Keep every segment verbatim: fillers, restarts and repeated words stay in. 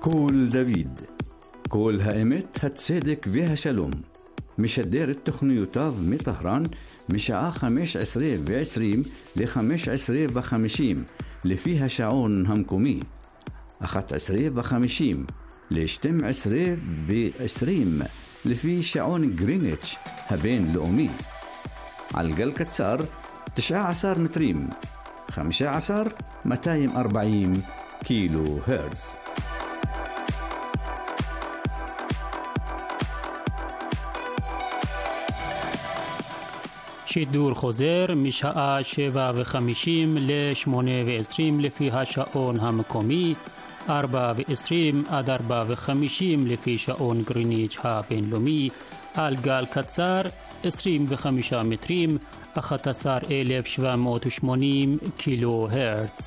קול דוד, קול האמת, הצדק והשלום. משדר את תוכניותיו מטהרן משעה חמש עשרה ועשרים ל-חמש עשרה וחמישים לפי השעון המקומי, אחת עשרה וחמישים ל-שתים עשרה ועשרים לפי שעון גריניץ' הבינלאומי. על גל קצר תשע עשרה מטרים, חמישה עשר מאתיים וארבעים קילו הרץ. שידור חוזר משעה שבע וחמישים לשמונה ועשרים לפי השעון המקומי, ארבע ועשרים עד ארבע וחמישים לפי שעון גריניץ' הבינלאומי, על גל קצר עשרים וחמישה מטרים, אחת עשרה אלף שבע מאות ושמונים קילו הרץ.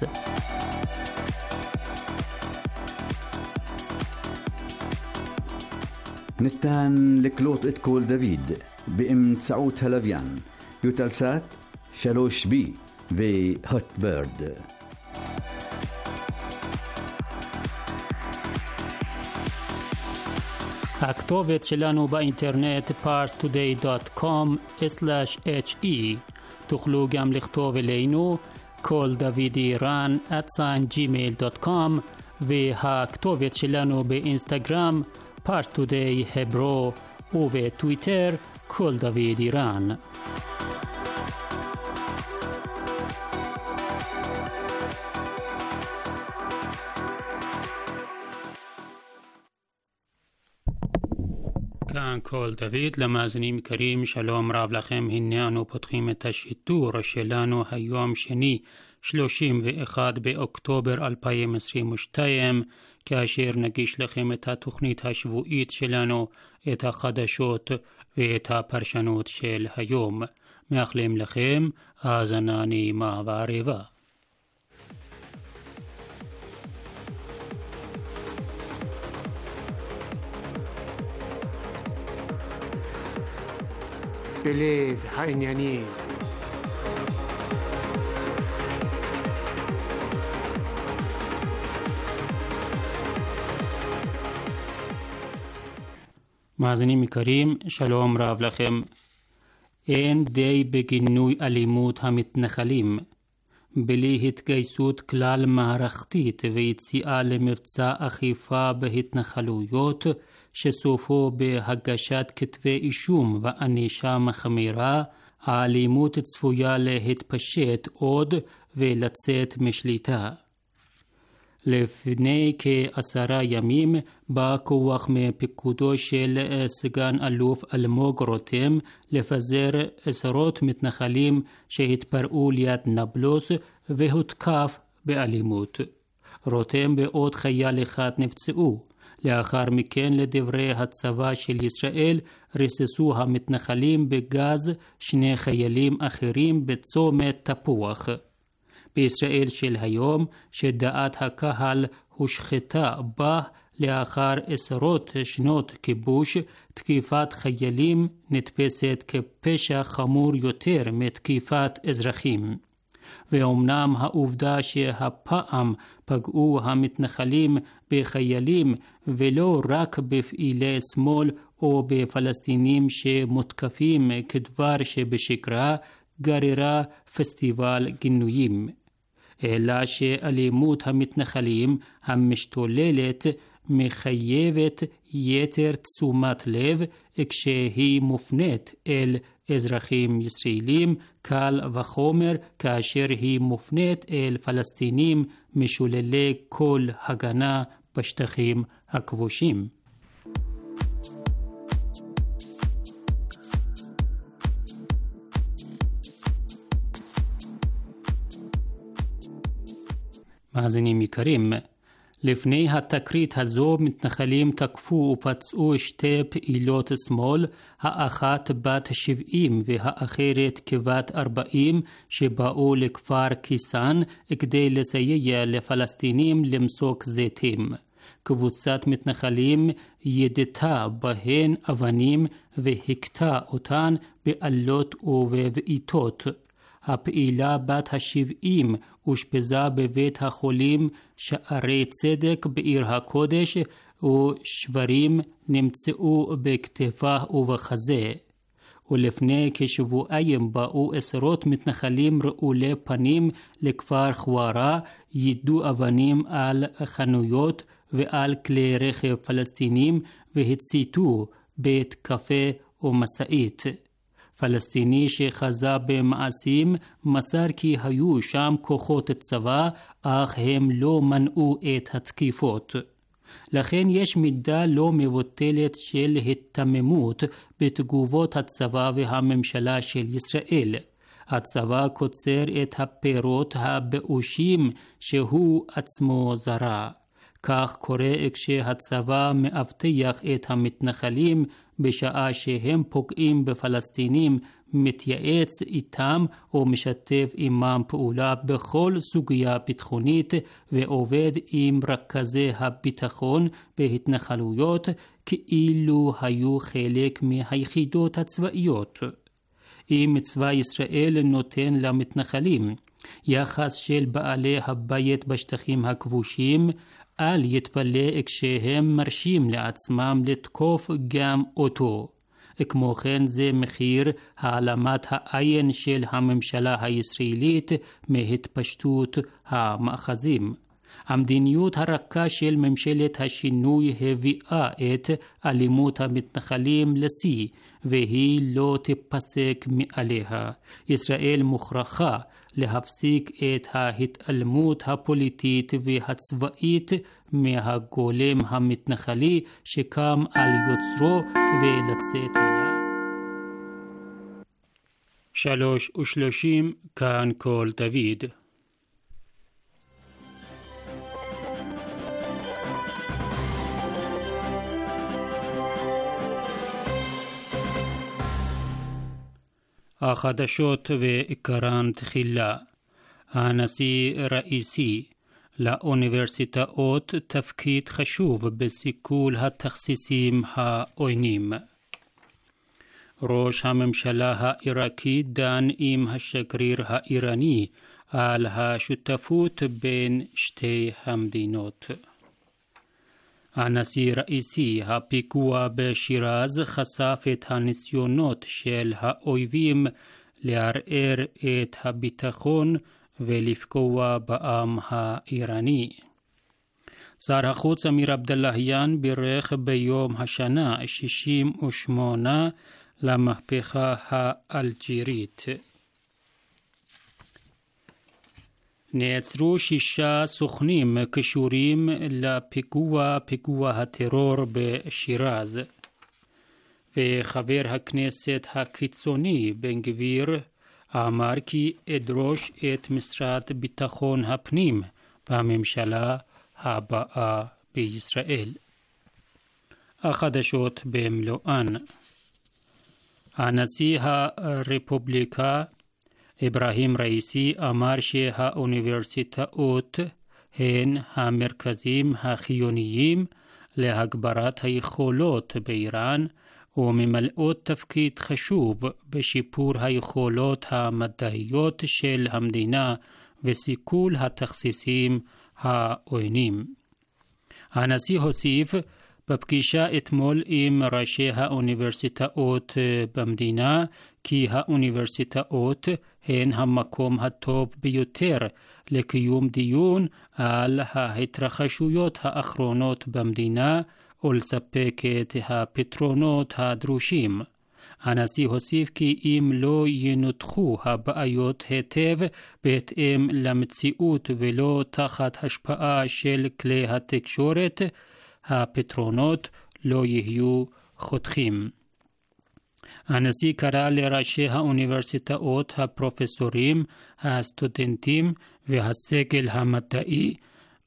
ניתן לקלוט את קול דוד באמצעות הלוויין יוטלסאט שלוש בי והוטברד. הכתובת שלנו באינטרנט פארס טודיי דוט קום סלאש אייץ' אי. תוכלו גם לכתוב אלינו קול דוד איראן את ג'ימייל דוט קום, והכתובת שלנו באינסטגרם פארס טודיי הברו, ובטוויטר קול דוד איראן. כאן קול דוד, למאזינים יקרים, שלום רב לכם. הנה אנו פותחים את השידור שלנו היום שני שלושים ואחד באוקטובר אלפיים עשרים ושתיים, כאשר נגיש לכם את התוכנית השבועית שלנו, את החדשות ואת הפרשנות של היום. מאחלים לכם האזנה נעימה וערבה. בלב העניינים. מאזינים יקרים, שלום רב לכם. אין די בגינוי אלימות המתנחלים. בלי התגייסות כלל מערכתית ויציאה למבצע אכיפה בהתנחלויות, שסופו בהגשת כתבי אישום וענישה מחמירה, האלימות צפויה להתפשט עוד ולצאת משליטה. לפני כעשרה ימים בא כוח מפיקודו של סגן אלוף אלמוג רותם לפזר עשרות מתנחלים שהתפרעו ליד נבלוס והותקף באלימות. רותם ועוד חייל אחד נפצעו. לאחר מכן, לדברי הצבא של ישראל, ריססו המתנחלים בגז שני חיילים אחרים בצומת תפוח. בישראל של היום, שדעת הקהל הושחתה בה לאחר עשרות שנות כיבוש, תקיפת חיילים נתפסת כפשע חמור יותר מתקיפת אזרחים. ואומנם העובדה שהפעם פגעו המתנחלים בחיילים ולא רק בפעילי שמאל או בפלסטינים שמותקפים כדבר שבשגרה, גררה פסטיבל גינויים. אלא שאלימות המתנחלים המשתוללת מחייבת יתר תשומת לב כשהיא מופנית אל אזרחים ישראלים, קל וחומר כאשר היא מופנית אל פלסטינים משוללי כל הגנה בשטחים הכבושים. מאזינים יקרים, לפני התקרית הזו מתנחלים תקפו ופצעו שתי פעילות שמאל, האחת בת שבעים והאחרת כבת ארבעים, שבאו לכפר קיסן כדי לסייע לפלסטינים למסוק זיתים. קבוצת מתנחלים ידתה בהן אבנים והכתה אותן בעלות ובבעיטות. הפעילה בת השבעים אושפזה בבית החולים שערי צדק בעיר הקודש, ושברים נמצאו בכתפה ובחזה. ולפני כשבועיים באו עשרות מתנחלים רעולי פנים לכפר חווארה, יידו אבנים על חנויות ועל כלי רכב פלסטינים והציתו בית קפה ומשאית. פלסטיני שחזה במעשים מסר כי היו שם כוחות צבא, אך הם לא מנעו את התקיפות. לכן יש מידה לא מבוטלת של התממות בתגובות הצבא והממשלה של ישראל. הצבא קוצר את הפירות הבאושים שהוא עצמו זרע. כך קורה כשהצבא מאבטח את המתנחלים בשעה שהם פוגעים בפלסטינים, מתייעץ איתם או משתף עמם פעולה בכל סוגיה ביטחונית, ועובד עם רכזי הביטחון בהתנחלויות כאילו היו חלק מהיחידות הצבאיות. אם צבא ישראל נותן למתנחלים יחס של בעלי הבית בשטחים הכבושים, אל יתפלא כשהם מרשים לעצמם לתקוף גם אותו. כמו כן זה מחיר העלמת העין של הממשלה הישראלית מהתפשטות המאחזים. המדיניות הרכה של ממשלת השינוי הביאה את אלימות המתנחלים לשיא, והיא לא תיפסק מעליה. ישראל מוכרחה להפסיק את ההתעלמות הפוליטית והצבאית מהגולם המתנחלי שקם על יוצרו ולצאת מיד. שלוש ושלושים כאן כל דוד. החדשות ועיקרן תחילה. הנשיא ראיסי, לאוניברסיטאות תפקיד חשוב בסיכול התכסיסים העוינים. ראש הממשלה העיראקי דן עם השגריר האיראני על השותפות בין שתי המדינות. הנשיא ראיסי, הפיגוע בשיראז חשף את הניסיונות של האויבים לערער את הביטחון ולפגוע בעם האיראני. שר החוץ אמיר עבדלהיאן בירך ביום השנה שישים ושמונה למהפכה האלג'ירית. נעצרו שישה סוכנים קשורים לפיגוע פיגוע הטרור בשיראז, וחבר הכנסת הקיצוני בן גביר אמר כי אדרוש את משרד ביטחון הפנים בממשלה הבאה בישראל. החדשות במלואן. הנשיא הרפובליקה אברהים ראיסי אמר שהאוניברסיטאות הן המרכזים החיוניים להגברת היכולות באיראן, וממלאות תפקיד חשוב בשיפור היכולות המדעיות של המדינה וסיכול התכסיסים העוינים. הנשיא הוסיף בפגישה אתמול עם ראשי האוניברסיטאות במדינה כי האוניברסיטאות הן המקום הטוב ביותר לקיום דיון על ההתרחשויות האחרונות במדינה ולספק את הפתרונות הדרושים. הנשיא הוסיף כי אם לא ינותחו הבעיות היטב בהתאם למציאות ולא תחת השפעה של כלי התקשורת, הפתרונות לא יהיו חותכים. הנשיא קרא לראשי האוניברסיטאות, הפרופסורים, הסטודנטים והסגל המדעי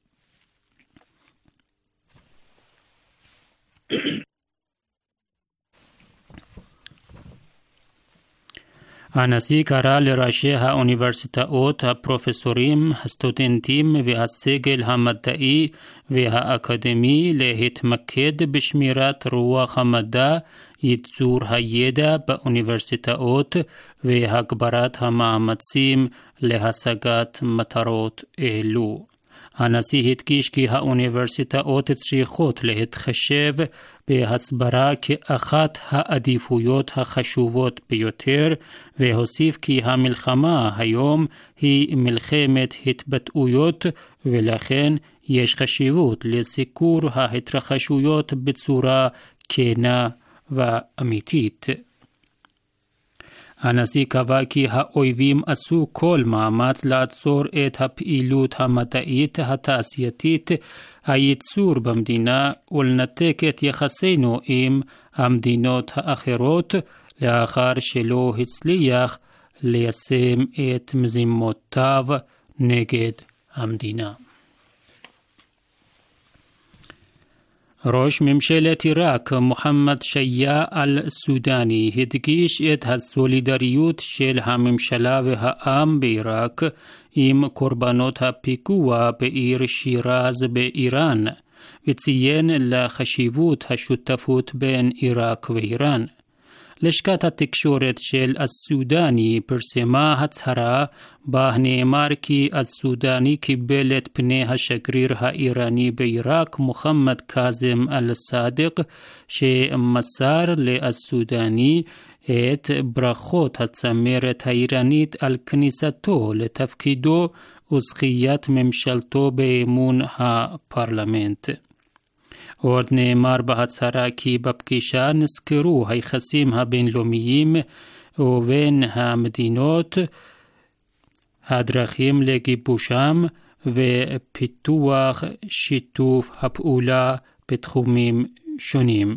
הנשיא קרא לראשי האוניברסיטאות, הפרופסורים, הסטודנטים והסגל המדעי והאקדמי להתמקד בשמירת רוח המדע ייצור הידע באוניברסיטאות והגברת המאמצים להשגת מטרות אלו. הנשיא הדגיש כי האוניברסיטאות צריכות להתחשב בהסברה כאחת העדיפויות החשובות ביותר, והוסיף כי המלחמה היום היא מלחמת התבטאויות, ולכן יש חשיבות לסיקור ההתרחשויות בצורה כנה ואמיתית. הנשיא קבע כי האויבים עשו כל מאמץ לעצור את הפעילות המדעית התעשייתית, הייצור במדינה ולנתק את יחסינו עם המדינות האחרות, לאחר שלא הצליח ליישם את מזימותיו נגד המדינה. ראש ממשלת עיראק מוחמד שיה אל-סודני הדגיש את הסולידריות של הממשלה והעם בעיראק עם קורבנות הפיגוע בעיר שיראז באיראן, וציין לחשיבות השותפות בין עיראק ואיראן. לשכת התקשורת של אל-סודני פרסמה הצהרה בה נאמר כי אל-סודני קיבל את פני השגריר האיראני בעיראק מוחמד קאזם אל-סאדק, שמסר לאל-סודני את ברכות הצמרת האיראנית על כניסתו לתפקידו וזכיית ממשלתו באמון הפרלמנט. עוד נאמר בהצהרה כי בפגישה נזכרו היחסים הבינלאומיים ובין המדינות, הדרכים לגיבושם ופיתוח שיתוף הפעולה בתחומים שונים.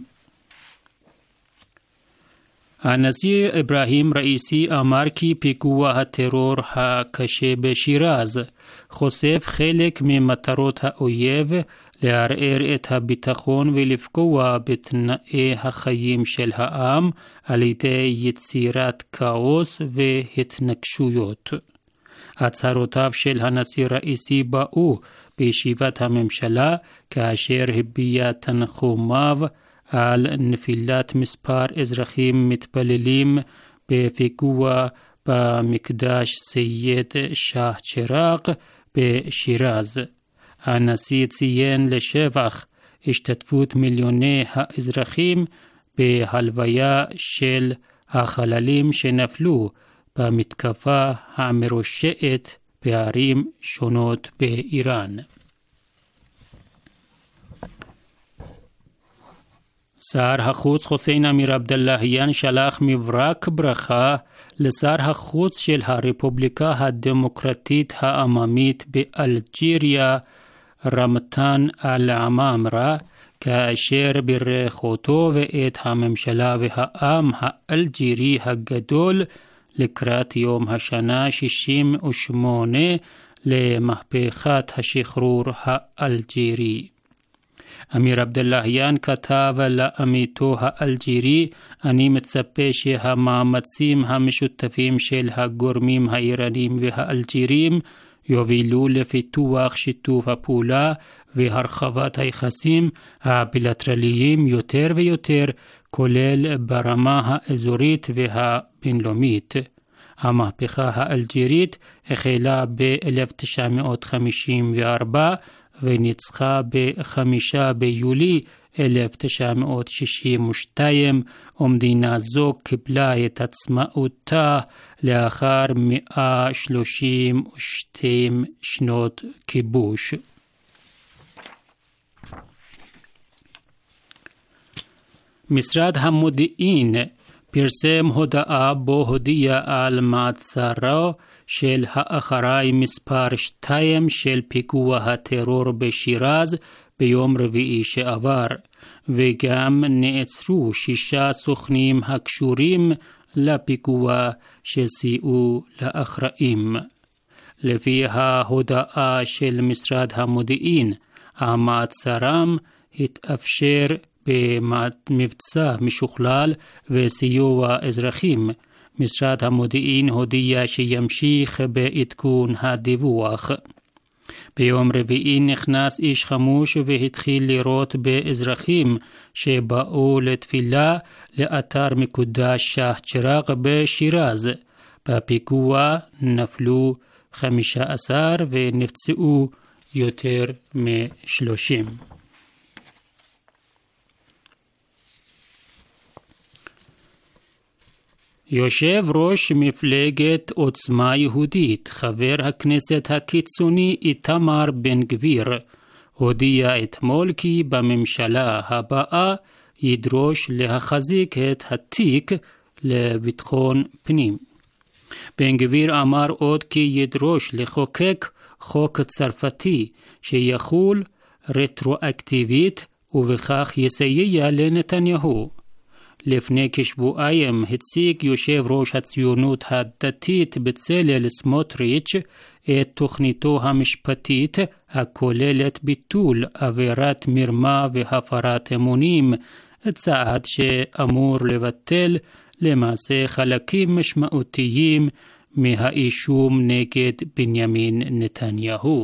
הנשיא אברהים ראיסי אמר כי פיגוע הטרור הקשה בשיראז חושף חלק ממטרות האויב לערער את הביטחון ולפגוע בתנאי החיים של העם על ידי יצירת כאוס והתנגשויות. הצהרותיו של הנשיא ראיסי באו בישיבת הממשלה כאשר הביע תנחומיו על נפילת מספר אזרחים מתפללים בפיגוע במקדש סייד שאה צ'יראק בשיראז. הנשיא ציין לשבח השתתפות מיליוני האזרחים בהלוויה של החללים שנפלו במתקפה המרושעת בערים שונות באיראן. שר החוץ חוסיין אמיר עבדאללהיאן שלח מברק ברכה לשר החוץ של הרפובליקה הדמוקרטית העממית באלג'יריה רמתן אל-עמאמרה, כאשר בירך אותו ואת הממשלה והעם האלג'ירי הגדול לקראת יום השנה שישים ושמונה למהפכת השחרור האלג'ירי. אמיר עבדאללהיאן כתב לעמיתו האלג'ירי: אני מצפה שהמאמצים המשותפים של הגורמים האיראנים והאלג'ירים יובילו לפיתוח שיתוף הפעולה והרחבת היחסים הבילטרליים יותר ויותר, כולל ברמה האזורית והבינלאומית. המהפכה האלג'ירית החלה ב-אלף תשע מאות חמישים וארבע וניצחה ב-חמישה ביולי אלף תשע מאות שישים ושתיים, ומדינה זו קיבלה את עצמאותה לאחר מאה שלושים ושתיים שנות כיבוש. משרד המודיעין פרסם הודעה בו הודיע על מעצרו של האחראי מספר שתיים של פיגוע הטרור בשיראז ביום רביעי שעבר, וגם נעצרו שישה סוכנים הקשורים לפיגוע שסייעו לאחראים. לפי ההודעה של משרד המודיעין, המעצרם התאפשר במבצע משוכלל וסיוע אזרחים. משרד המודיעין הודיע שימשיך בעדכון הדיווח. ביום רביעי נכנס איש חמוש והתחיל לירות באזרחים שבאו לתפילה לאתר מקודש שח צ'ראק בשירז. בפיגוע נפלו חמישה עשר ונפצעו יותר משלושים. יושב ראש מפלגת עוצמה יהודית, חבר הכנסת הקיצוני איתמר בן גביר, הודיע אתמול כי בממשלה הבאה ידרוש להחזיק את התיק לביטחון פנים. בן גביר אמר עוד כי ידרוש לחוקק חוק צרפתי שיחול רטרואקטיבית ובכך יסייע לנתניהו. לפני כשבועיים הציג יושב ראש הציונות הדתית בצלאל סמוטריץ' את תוכניתו המשפטית הכוללת ביטול עבירת מרמה והפרת אמונים, צעד שאמור לבטל למעשה חלקים משמעותיים מהאישום נגד בנימין נתניהו.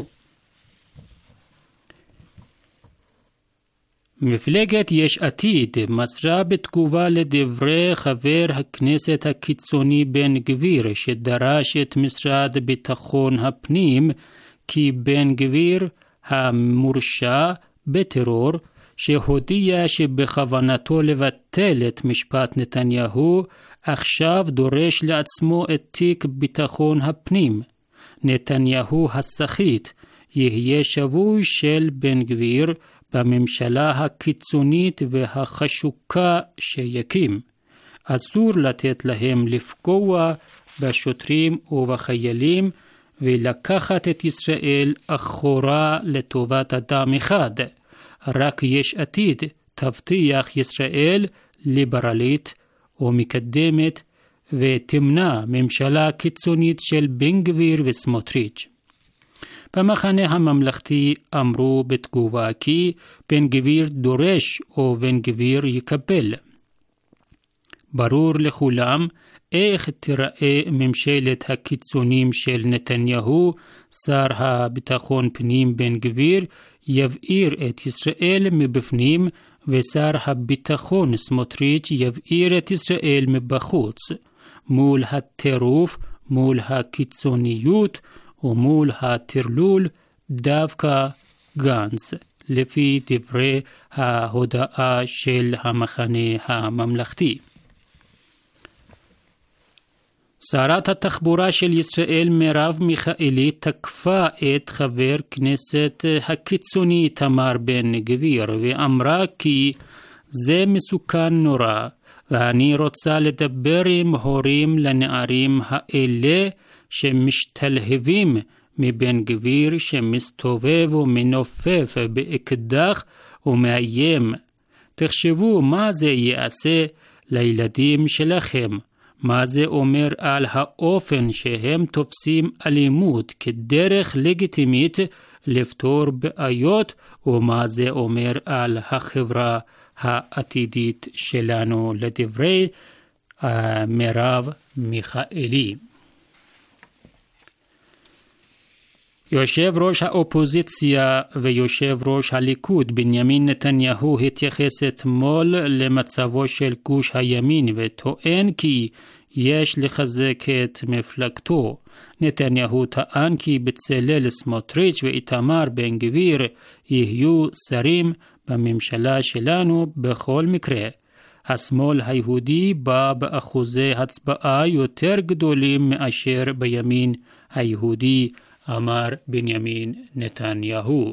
מפלגת יש עתיד מסרה בתגובה לדברי חבר הכנסת הקיצוני בן גביר שדרש את משרד ביטחון הפנים כי בן גביר המורשע בטרור שהודיע שבכוונתו לבטל את משפט נתניהו עכשיו דורש לעצמו את תיק ביטחון הפנים. נתניהו הסחיט יהיה שבוי של בן גביר בממשלה הקיצונית והחשוקה שיקים. אסור לתת להם לפגוע בשוטרים ובחיילים ולקחת את ישראל אחורה לטובת אדם אחד. רק יש עתיד תבטיח ישראל ליברלית ומקדמת ותמנע ממשלה קיצונית של בן גביר וסמוטריץ'. במחנה הממלכתי אמרו בתגובה כי בן גביר דורש או בן גביר יקבל. ברור לכולם איך תראה ממשלת הקיצונים של נתניהו. שר הביטחון פנים בן גביר יבעיר את ישראל מבפנים ושר הביטחון סמוטריץ' יבעיר את ישראל מבחוץ. מול הטירוף, מול הקיצוניות ומול הטרלול דווקא גנץ, לפי דברי ההודעה של המחנה הממלכתי. שרת התחבורה של ישראל מרב מיכאלי תקפה את חבר כנסת הקיצוני איתמר בן גביר ואמרה כי זה מסוכן נורא ואני רוצה לדבר עם הורים לנערים האלה שמשתלהבים מבן גביר שמסתובב ומנופף באקדח ומאיים. תחשבו מה זה יעשה לילדים שלכם. מה זה אומר על האופן שהם תופסים אלימות כדרך לגיטימית לפתור בעיות, ומה זה אומר על החברה העתידית שלנו, לדברי uh, מרב מיכאלי. יושב ראש האופוזיציה ויושב ראש הליכוד בנימין נתניהו התייחס אתמול למצבו של גוש הימין וטוען כי יש לחזק את מפלגתו. נתניהו טען כי בצלאל סמוטריץ' ואיתמר בן גביר יהיו שרים בממשלה שלנו בכל מקרה. השמאל היהודי בא באחוזי הצבעה יותר גדולים מאשר בימין היהודי, אמר בנימין נתניהו.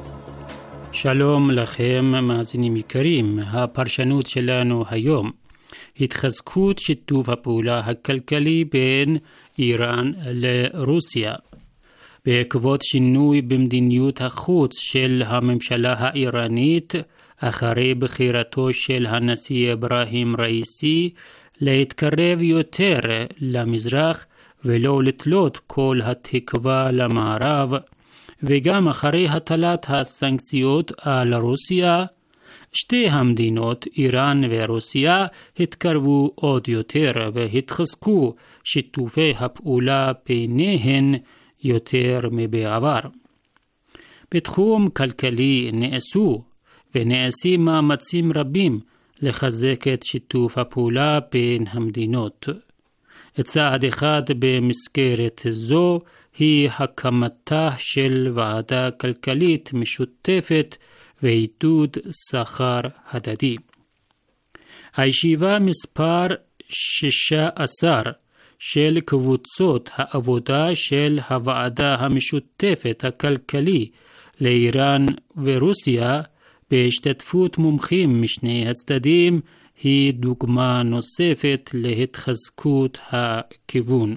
שלום לכם מאזינים יקרים. הפרשנות שלנו היום: התחזקות שיתוף הפעולה הכלכלי בין איראן לרוסיה. בעקבות שינוי במדיניות החוץ של הממשלה האיראנית אחרי בחירתו של הנשיא אברהים ראיסי להתקרב יותר למזרח ולא לתלות כל התקווה למערב, וגם אחרי הטלת הסנקציות על רוסיה, שתי המדינות, איראן ורוסיה, התקרבו עוד יותר והתחזקו שיתופי הפעולה ביניהן יותר מבעבר. בתחום כלכלי נעשו ונעשים מאמצים רבים לחזק את שיתוף הפעולה בין המדינות. צעד אחד במסגרת זו היא הקמתה של ועדה כלכלית משותפת ועידוד סחר הדדי. הישיבה מספר שישה עשר של קבוצות העבודה של הוועדה המשותפת הכלכלי לאיראן ורוסיה בהשתתפות מומחים משני הצדדים היא דוגמה נוספת להתחזקות הכיוון.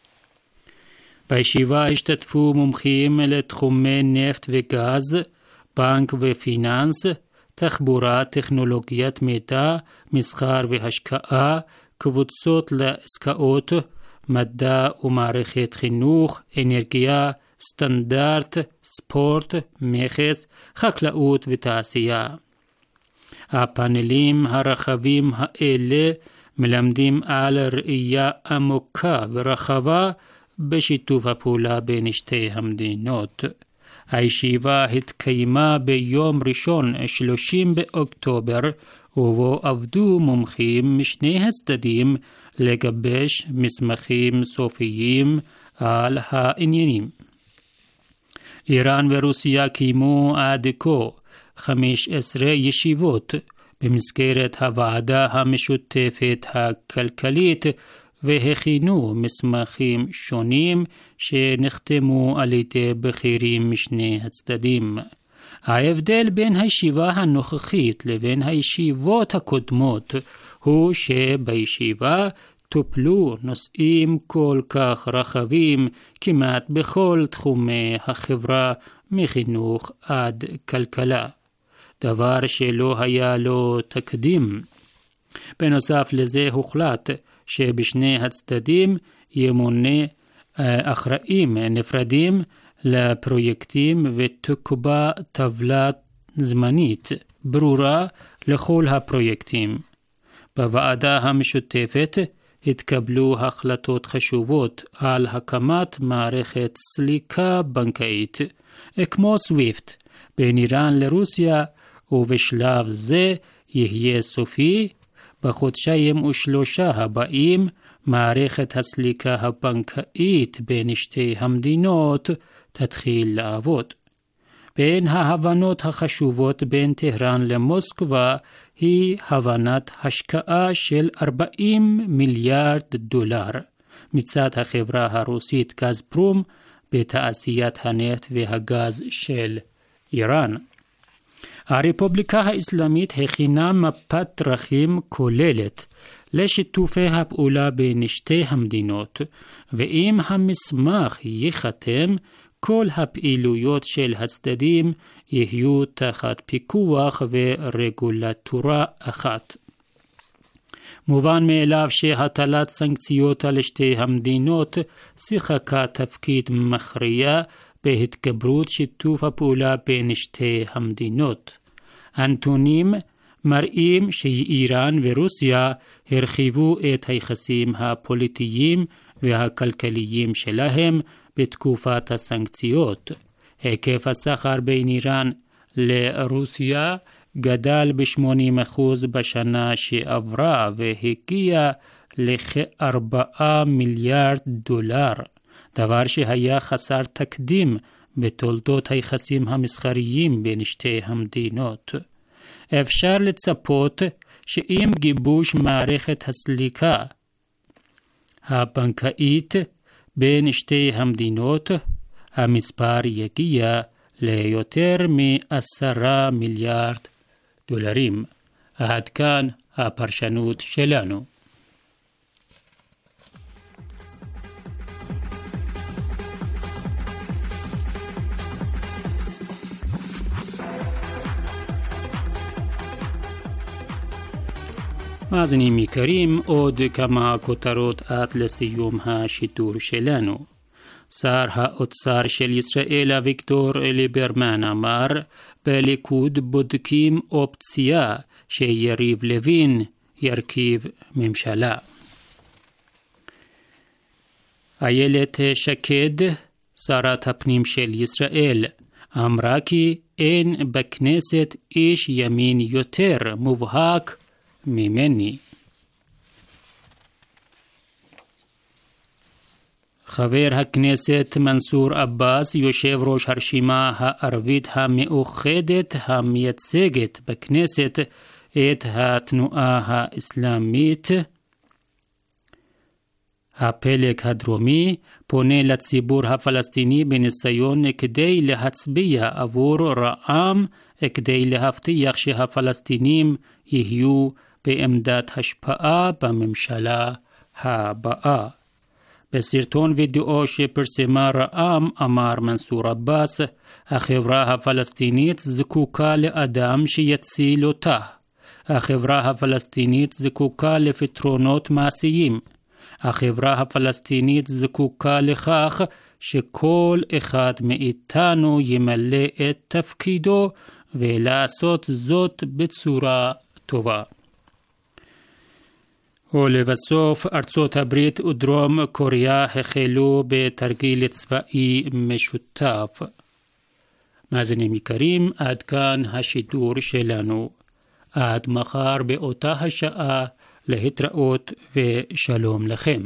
בישיבה השתתפו מומחים לתחומי נפט וגז, בנק ופיננס, תחבורה, טכנולוגיית מידע, מסחר והשקעה, קבוצות לעסקאות, מדע ומערכת חינוך, אנרגיה, סטנדרט, ספורט, מכס, חקלאות ותעשייה. הפאנלים הרחבים האלה מלמדים על ראייה עמוקה ורחבה בשיתוף הפעולה בין שתי המדינות. הישיבה התקיימה ביום ראשון שלושים באוקטובר, ובו עבדו מומחים משני הצדדים לגבש מסמכים סופיים על העניינים. איראן ורוסיה קיימו עד כה חמש עשרה ישיבות במסגרת הוועדה המשותפת הכלכלית והכינו מסמכים שונים שנחתמו על ידי בכירים משני הצדדים. ההבדל בין הישיבה הנוכחית לבין הישיבות הקודמות הוא שבישיבה טופלו נושאים כל כך רחבים כמעט בכל תחומי החברה מחינוך עד כלכלה, דבר שלא היה לו תקדים. בנוסף לזה הוחלט שבשני הצדדים ימונה אחראים נפרדים לפרויקטים ותקבע טבלה זמנית ברורה לכל הפרויקטים. בוועדה המשותפת התקבלו החלטות חשובות על הקמת מערכת סליקה בנקאית כמו סוויפט בין איראן לרוסיה, ובשלב זה יהיה סופי בחודשיים ושלושה הבאים מערכת הסליקה הבנקאית בין שתי המדינות תתחיל לעבוד. בין ההבנות החשובות בין טהרן למוסקבה היא הבנת השקעה של ארבעים מיליארד דולר מצד החברה הרוסית גזפרום בתעשיית הנפט והגז של איראן. הרפובליקה האסלאמית הכינה מפת דרכים כוללת לשיתופי הפעולה בין שתי המדינות, ואם המסמך ייחתם, כל הפעילויות של הצדדים יהיו תחת פיקוח ורגולטורה אחת. מובן מאליו שהטלת סנקציות על שתי המדינות שיחקה תפקיד מכריע בהתגברות שיתוף הפעולה בין שתי המדינות. הנתונים מראים שאיראן ורוסיה הרחיבו את היחסים הפוליטיים והכלכליים שלהם בתקופת הסנקציות. היקף הסחר בין איראן לרוסיה גדל ב-שמונים אחוז בשנה שעברה והגיע לכ-ארבעה מיליארד דולר, דבר שהיה חסר תקדים בתולדות היחסים המסחריים בין שתי המדינות. אפשר לצפות שעם גיבוש מערכת הסליקה הבנקאית בין שתי המדינות, המספר יגיע ליותר מעשרה מיליארד דולרים. עד כאן הפרשנות שלנו. מאזינים יקרים, עוד כמה כותרות עד לסיום השידור שלנו. שר האוצר של ישראל אביגדור ליברמן אמר, בליכוד בודקים אופציה שיריב לוין ירכיב ממשלה. איילת שקד, שרת הפנים של ישראל, אמרה כי אין בכנסת איש ימין יותר מובהק ממני. חבר הכנסת מנסור עבאס, יושב ראש הרשימה הערבית המאוחדת המייצגת בכנסת את התנועה האסלאמית, הפלג הדרומי, פונה לציבור הפלסטיני בניסיון כדי להצביע עבור רע"מ, כדי להבטיח שהפלסטינים יהיו בעמדת השפעה בממשלה הבאה. בסרטון וידאו שפרסמה רע"מ אמר מנסור עבאס, החברה הפלסטינית זקוקה לאדם שיציל אותה. החברה הפלסטינית זקוקה לפתרונות מעשיים. החברה הפלסטינית זקוקה לכך שכל אחד מאיתנו ימלא את תפקידו ולעשות זאת בצורה טובה. ולבסוף, ארצות הברית ודרום קוריאה החלו בתרגיל צבאי משותף. מאזינים יקרים, עד כאן השידור שלנו. עד מחר באותה השעה, להתראות ושלום לכם.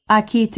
Aki